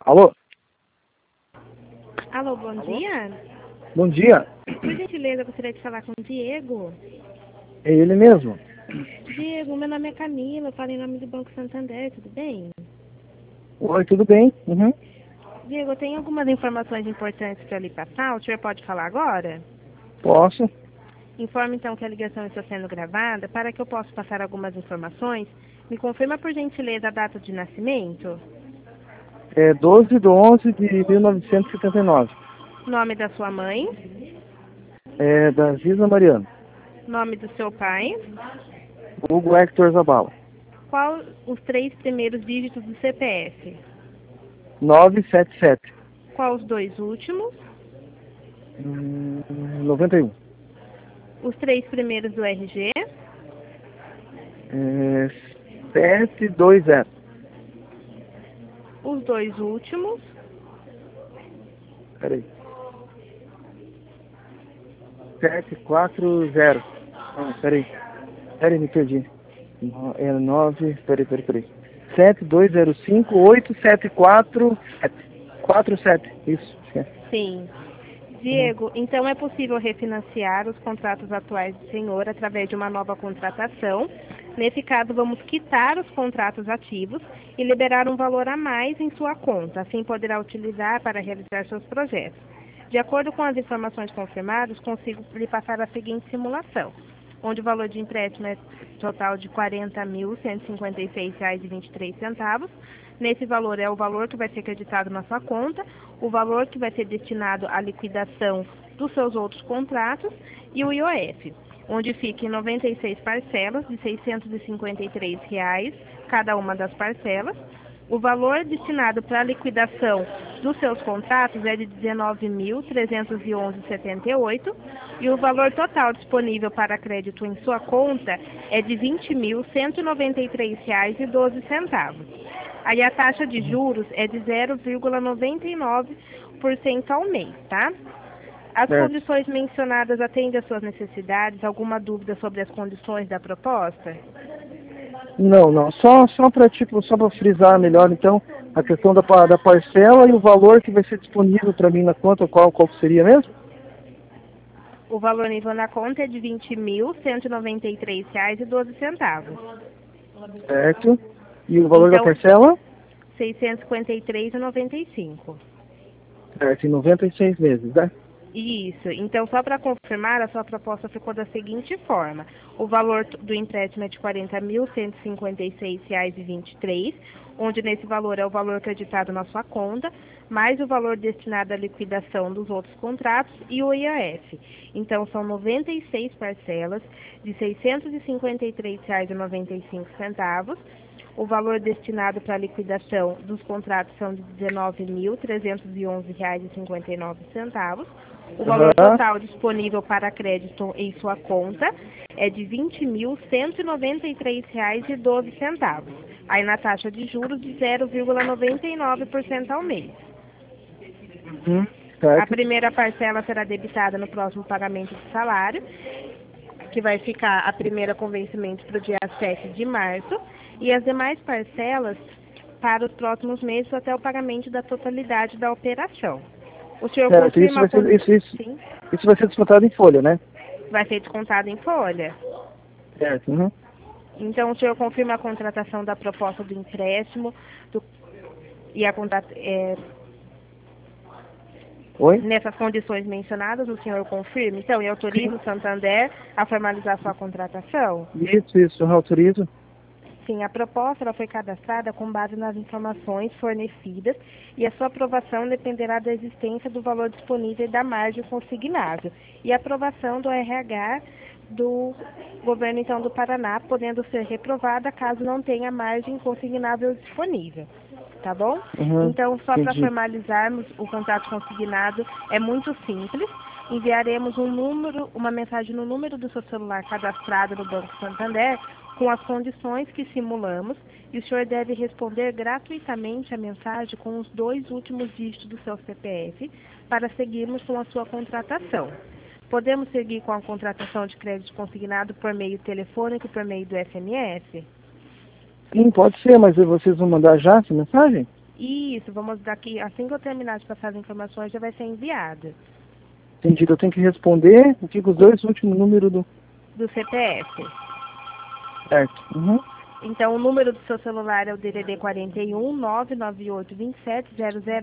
Alô? Alô, bom dia. Bom dia. Por gentileza, eu gostaria de falar com o Diego. É ele mesmo? Diego, meu nome é Camila, eu falo em nome do Banco Santander, tudo bem? Oi, tudo bem? Uhum. Diego, eu tenho algumas informações importantes para lhe passar, o senhor pode falar agora? Posso? Informe então que a ligação está sendo gravada. Para que eu possa passar algumas informações, me confirma por gentileza a data de nascimento, É 12/11/1979. nome da sua mãe, É da Gisla Mariano. nome do seu pai, Hugo Hector Zabala. qual os 3 primeiros dígitos do CPF, 977. qual os 2 últimos, 91. os 3 primeiros do RG, É 720. os 2 últimos, Peraí. 740. Peraí. Peraí, me perdi. É 9. Peraí. 7205-874-47. Isso. É. sim. Uhum. Diego, então é possível refinanciar os contratos atuais do senhor através de uma nova contratação. Nesse caso, vamos quitar os contratos ativos e liberar um valor a mais em sua conta. Assim, poderá utilizar para realizar seus projetos. De acordo com as informações confirmadas, consigo lhe passar a seguinte simulação, onde o valor de empréstimo é total de R$ 40.156,23. Nesse valor é o valor que vai ser creditado na sua conta, o valor que vai ser destinado à liquidação dos seus outros contratos e o IOF, onde fica em 96 parcelas de R$ 653 cada uma das parcelas. O valor destinado para a liquidação dos seus contratos é de R$ 19.311,78 e o valor total disponível para crédito em sua conta é de R$ 20.193,12. Aí a taxa de juros é de 0,99% ao mês, tá? As Certo. condições mencionadas atendem às suas necessidades? Alguma dúvida sobre as condições da proposta? Não. Só para frisar melhor, então, a questão da parcela e o valor que vai ser disponível para mim na conta, qual seria mesmo? O valor nível na conta é de R$ 20.193,12. Certo. E o valor da Então, parcela? R$ 653,95. Certo, em 96 meses, né? Isso. Então, só para confirmar, a sua proposta ficou da seguinte forma. O valor do empréstimo é de R$ 40.156,23, onde nesse valor é o valor creditado na sua conta, mais o valor destinado à liquidação dos outros contratos e o IOF. Então, são 96 parcelas de R$ 653,95. O valor destinado para a liquidação dos contratos são de R$ 19.311,59. O valor total disponível para crédito em sua conta é de R$ 20.193,12. Aí na taxa de juros de 0,99% ao mês. Certo. A primeira parcela será debitada no próximo pagamento de salário, que vai ficar a primeira com vencimento para o dia 7 de março, e as demais parcelas para os próximos meses até o pagamento da totalidade da operação. O senhor Certo. confirma Isso vai ser descontado em folha, né? vai ser descontado em folha? Certo. Uhum. Então, o senhor confirma a contratação da proposta do empréstimo e a Oi? nessas condições mencionadas, o senhor confirma? Então, e autoriza o Santander a formalizar sua contratação? Isso, eu autorizo. Sim, a proposta ela foi cadastrada com base nas informações fornecidas e a sua aprovação dependerá da existência do valor disponível e da margem consignável e a aprovação do RH do governo então do Paraná, podendo ser reprovada caso não tenha margem consignável disponível. Tá bom? Uhum. Então, só para Entendi. formalizarmos o contrato consignado, é muito simples. Enviaremos uma mensagem no número do seu celular cadastrado no Banco Santander com as condições que simulamos e o senhor deve responder gratuitamente a mensagem com os 2 últimos dígitos do seu CPF para seguirmos com a sua contratação. Podemos seguir com a contratação de crédito consignado por meio telefônico e por meio do SMS? Sim, pode ser, mas vocês vão mandar já essa mensagem? Isso, vamos daqui, assim que eu terminar de passar as informações, já vai ser enviado. Entendido. Eu tenho que responder, digo os dois últimos números do... Do CPF. Certo. Uhum. Então, o número do seu celular é o DDD 41 998 27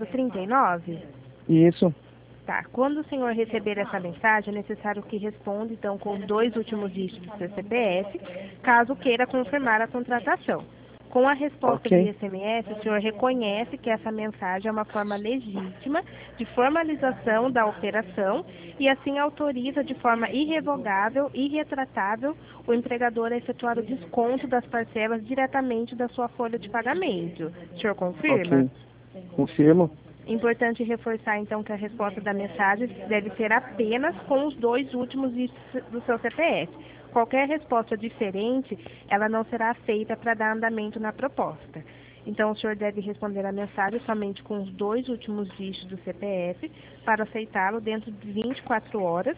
0039. Isso. Tá. Quando o senhor receber essa mensagem, é necessário que responda, então, com os dois últimos dígitos do seu CPF, caso queira confirmar a contratação. Com a resposta Ok. via SMS, o senhor reconhece que essa mensagem é uma forma legítima de formalização da operação e assim autoriza de forma irrevogável e irretratável o empregador a efetuar o desconto das parcelas diretamente da sua folha de pagamento. O senhor confirma? Ok. Confirmo. Importante reforçar, então, que a resposta da mensagem deve ser apenas com os dois últimos dígitos do seu CPF. Qualquer resposta diferente, ela não será feita para dar andamento na proposta. Então, o senhor deve responder a mensagem somente com os dois últimos dígitos do CPF para aceitá-lo dentro de 24 horas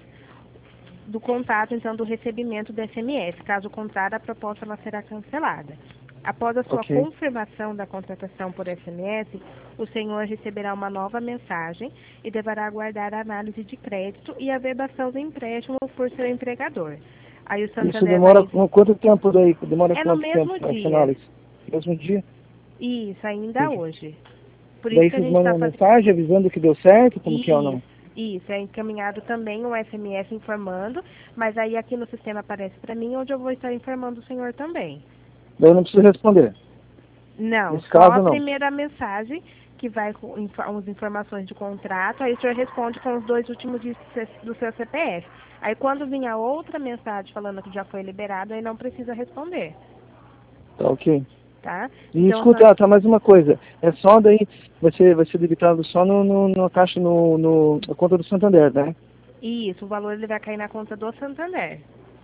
do contato, então, do recebimento do SMS. Caso contrário, a proposta ela será cancelada. Após a sua Ok. confirmação da contratação por SMS, o senhor receberá uma nova mensagem e deverá aguardar a análise de crédito e a verbação do empréstimo por seu empregador. Aí o Isso Santander demora vai... quanto tempo daí? Demora É no quanto tempo mesmo para essa dia. análise? Mesmo dia? Isso, ainda Entendi. hoje. Por isso Daí que a vocês gente está mandam uma fazendo... mensagem avisando que deu certo, como que é ou não? Isso, é encaminhado também um SMS informando, mas aí aqui no sistema aparece para mim, onde eu vou estar informando o senhor também. Daí eu não preciso responder. Não, Nesse só caso, a não. primeira mensagem, que vai com as informações de contrato, aí o senhor responde com os dois últimos dígitos do seu CPF. Aí quando vir a outra mensagem falando que já foi liberado, aí não precisa responder, Tá ok. tá? E Então, escuta, tá mais uma coisa. É só daí, vai ser debitado só na caixa, na conta do Santander, né? isso, o valor ele vai cair na conta do Santander.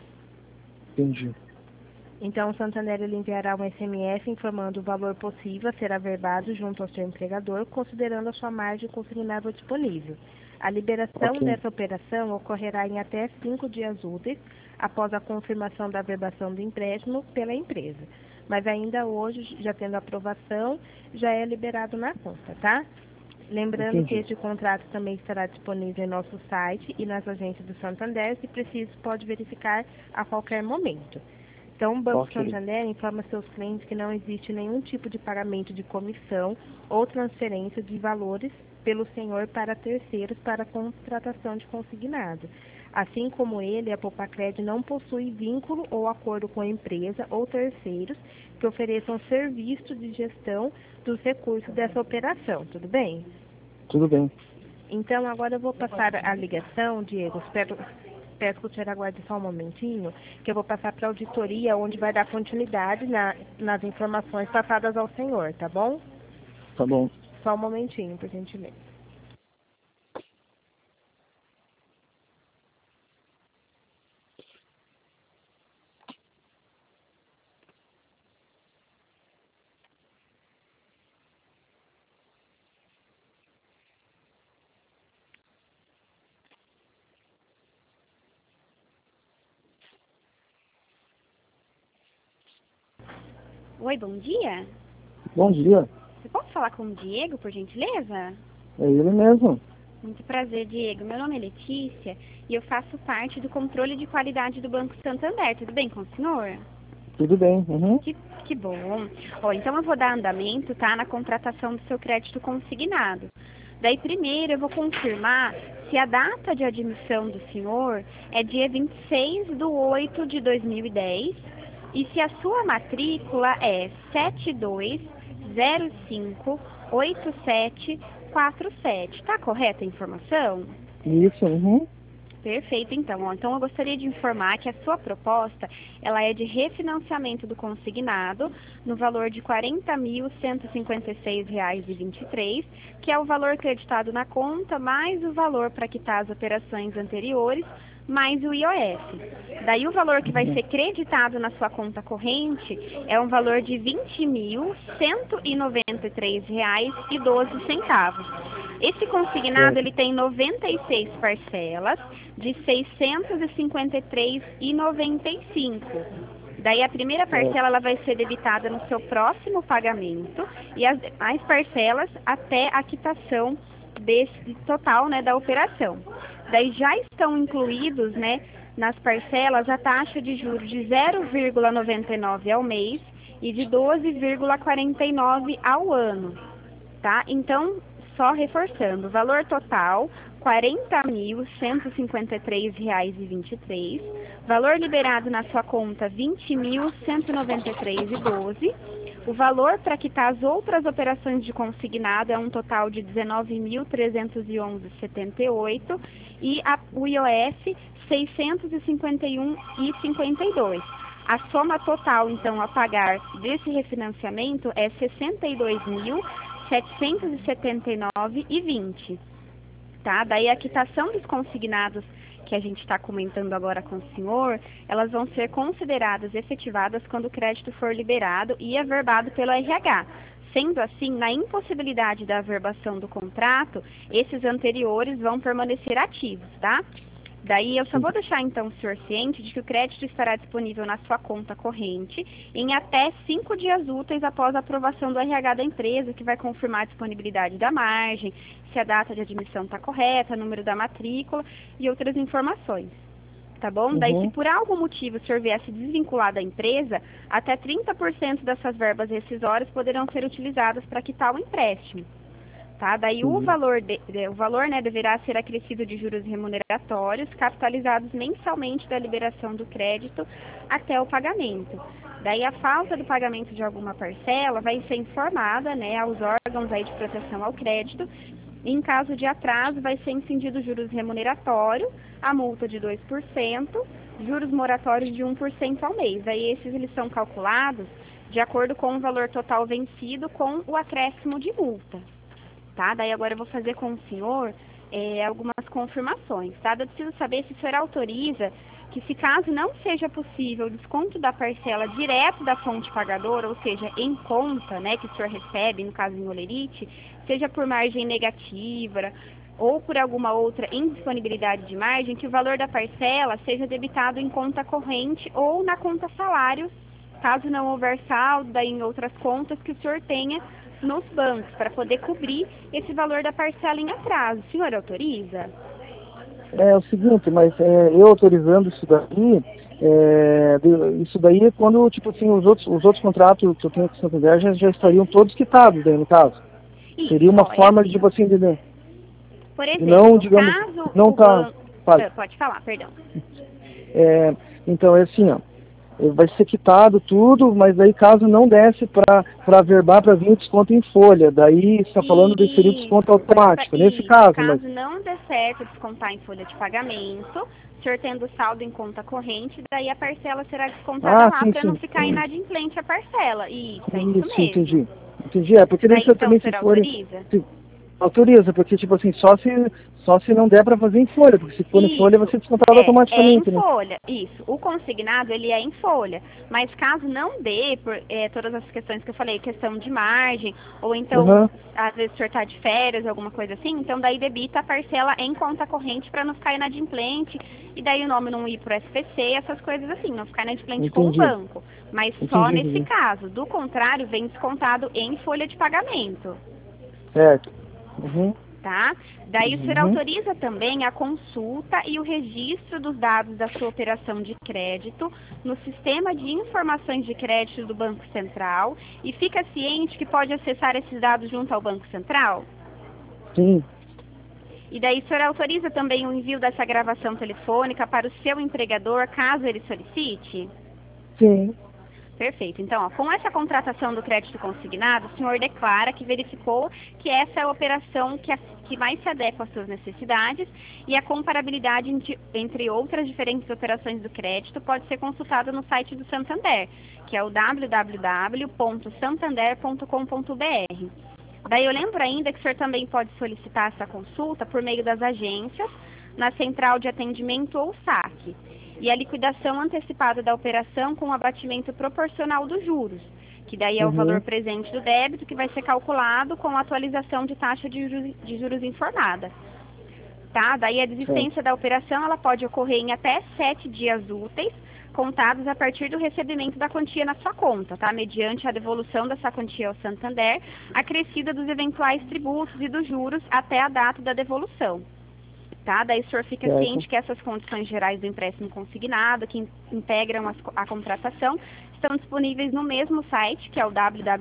Entendi. Então, o Santander ele enviará um SMS informando o valor possível a ser averbado junto ao seu empregador, considerando a sua margem consignável disponível. A liberação Ok. dessa operação ocorrerá em até 5 dias úteis após a confirmação da averbação do empréstimo pela empresa. Mas ainda hoje, já tendo aprovação, já é liberado na conta, tá? Lembrando que Entendi. este contrato também estará disponível em nosso site e nas agências do Santander. Se preciso, pode verificar a qualquer momento. Então, o Banco Ok. Santander informa seus clientes que não existe nenhum tipo de pagamento de comissão ou transferência de valores pelo senhor para terceiros para contratação de consignado. Assim como ele, a Popacred não possui vínculo ou acordo com a empresa ou terceiros que ofereçam serviço de gestão dos recursos dessa operação. Tudo bem? Tudo bem. Então, agora eu vou passar a ligação, Diego. Peço que o senhor aguarde só um momentinho, que eu vou passar para a auditoria, onde vai dar continuidade nas informações passadas ao senhor, tá bom? Tá bom. Só um momentinho, por gentileza. Oi, bom dia. Bom dia. Eu posso falar com o Diego, por gentileza? É ele mesmo. Muito prazer, Diego. Meu nome é Letícia e eu faço parte do controle de qualidade do Banco Santander. Tudo bem com o senhor? Tudo bem. Uhum. Que bom. Ó, então eu vou dar andamento, tá, na contratação do seu crédito consignado. Daí primeiro eu vou confirmar se a data de admissão do senhor é dia 26/8/2010 e se a sua matrícula é 72058747. Tá correta a informação? Isso. Uhum. Perfeito, então. Ó, então eu gostaria de informar que a sua proposta, ela é de refinanciamento do consignado no valor de R$ 40.156,23, que é o valor creditado na conta, mais o valor para quitar as operações anteriores, mais o IOF. Daí o valor que vai ser creditado na sua conta corrente é um valor de R$ 20.193,12. Esse consignado Certo. ele tem 96 parcelas de R$ 653,95. Daí a primeira parcela ela vai ser debitada no seu próximo pagamento e as parcelas até a quitação desse total, né, da operação. Daí já estão incluídos, né, nas parcelas a taxa de juros de 0,99 ao mês e de 12,49 ao ano, tá? Então, só reforçando, o valor total R$ 40.153,23, valor liberado na sua conta R$ 20.193,12, o valor para quitar as outras operações de consignado é um total de R$ 19.311,78 e o IOF R$ 651,52. A soma total, então, a pagar desse refinanciamento é R$ 62.779,20. Tá? Daí a quitação dos consignados que a gente está comentando agora com o senhor, elas vão ser consideradas efetivadas quando o crédito for liberado e averbado pelo RH. Sendo assim, na impossibilidade da averbação do contrato, esses anteriores vão permanecer ativos, tá? Daí eu só vou deixar então o senhor ciente de que o crédito estará disponível na sua conta corrente em até 5 dias úteis após a aprovação do RH da empresa, que vai confirmar a disponibilidade da margem, se a data de admissão está correta, número da matrícula e outras informações. Tá bom? Daí, se por algum motivo o senhor viesse desvincular da empresa, até 30% dessas verbas rescisórias poderão ser utilizadas para quitar o empréstimo. Tá? Daí o valor, né, deverá ser acrescido de juros remuneratórios, capitalizados mensalmente da liberação do crédito até o pagamento. Daí a falta do pagamento de alguma parcela vai ser informada, né, aos órgãos aí de proteção ao crédito. Em caso de atraso, vai ser incidido juros remuneratório, a multa de 2%, juros moratórios de 1% ao mês. Aí esses eles são calculados de acordo com o valor total vencido com o acréscimo de multa. Tá? Daí agora eu vou fazer com o senhor algumas confirmações, tá? Eu preciso saber se o senhor autoriza que, se caso não seja possível o desconto da parcela direto da fonte pagadora, ou seja, em conta, né, que o senhor recebe, no caso em olerite, seja por margem negativa ou por alguma outra indisponibilidade de margem, que o valor da parcela seja debitado em conta corrente ou na conta salário, caso não houver saldo, daí em outras contas que o senhor tenha nos bancos, para poder cobrir esse valor da parcela em atraso. O senhor autoriza? É o seguinte, mas eu autorizando isso daí é quando, tipo assim, os outros contratos que eu tenho com o Santander já estariam todos quitados, daí, no caso. Isso, seria uma forma de, tipo assim, por exemplo, não, digamos, caso não tá... Pode falar, perdão. Então, é assim, ó. Vai ser quitado tudo, mas daí caso não desse para averbar para vir o desconto em folha, daí você está falando de seria o desconto automático, nesse caso. Caso não der certo descontar em folha de pagamento, o senhor tendo saldo em conta corrente, daí a parcela será descontada lá para não ficar inadimplente a parcela. Isso, é isso mesmo. Entendi. Porque daí então, também se for... autoriza? Autoriza, porque, tipo assim, só se não der para fazer em folha, porque se for em folha vai ser descontado automaticamente. É em folha, isso. O consignado, ele é em folha, mas caso não dê, por todas as questões que eu falei, questão de margem, ou então, às vezes, o senhor está de férias, alguma coisa assim, então daí debita a parcela em conta corrente para não ficar inadimplente, e daí o nome não ir para o SPC, essas coisas assim, não ficar inadimplente com o banco. Mas só nesse caso. Do contrário, vem descontado em folha de pagamento. Certo. Tá? Daí o senhor autoriza também a consulta e o registro dos dados da sua operação de crédito no sistema de informações de crédito do Banco Central e fica ciente que pode acessar esses dados junto ao Banco Central? Sim. E daí o senhor autoriza também o envio dessa gravação telefônica para o seu empregador, caso ele solicite? Sim. Perfeito. Então, ó, com essa contratação do crédito consignado, o senhor declara que verificou que essa é a operação que mais se adequa às suas necessidades e a comparabilidade entre outras diferentes operações do crédito pode ser consultada no site do Santander, que é o www.santander.com.br. Daí eu lembro ainda que o senhor também pode solicitar essa consulta por meio das agências, na central de atendimento ou saque. E a liquidação antecipada da operação com o abatimento proporcional dos juros, que daí é o valor presente do débito, que vai ser calculado com a atualização de taxa de juros informada. tá? Daí a desistência da operação, ela pode ocorrer em até 7 dias úteis, contados a partir do recebimento da quantia na sua conta, tá? Mediante a devolução dessa quantia ao Santander, acrescida dos eventuais tributos e dos juros até a data da devolução. Tá? Daí o senhor fica ciente que essas condições gerais do empréstimo consignado, que integram a contratação, estão disponíveis no mesmo site, que é o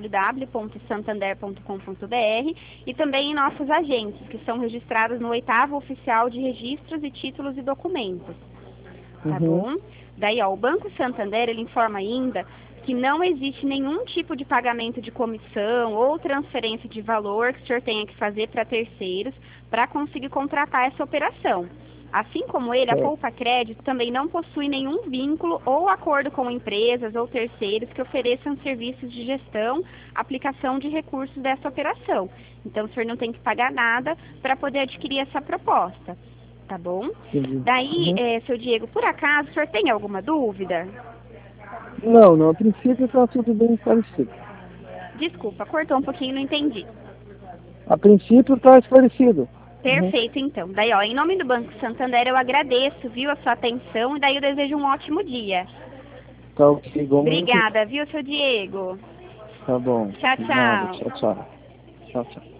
www.santander.com.br, e também em nossos agentes, que são registrados no 8º Oficial de Registros e Títulos e Documentos. Tá bom? Daí, ó, o Banco Santander, ele informa ainda que não existe nenhum tipo de pagamento de comissão ou transferência de valor que o senhor tenha que fazer para terceiros para conseguir contratar essa operação. Assim como ele, a Poupa Crédito também não possui nenhum vínculo ou acordo com empresas ou terceiros que ofereçam serviços de gestão, aplicação de recursos dessa operação. Então, o senhor não tem que pagar nada para poder adquirir essa proposta. Tá bom? Daí, seu Diego, por acaso, o senhor tem alguma dúvida? Não, a princípio está tudo bem esclarecido. Desculpa, cortou um pouquinho, não entendi. A princípio está esclarecido. Perfeito, então. Daí, ó, em nome do Banco Santander, eu agradeço, viu, a sua atenção, e daí eu desejo um ótimo dia. Tá ok, igualmente. Obrigada, viu, seu Diego? Tá bom. Tchau, tchau. Nada, tchau. Tchau, tchau.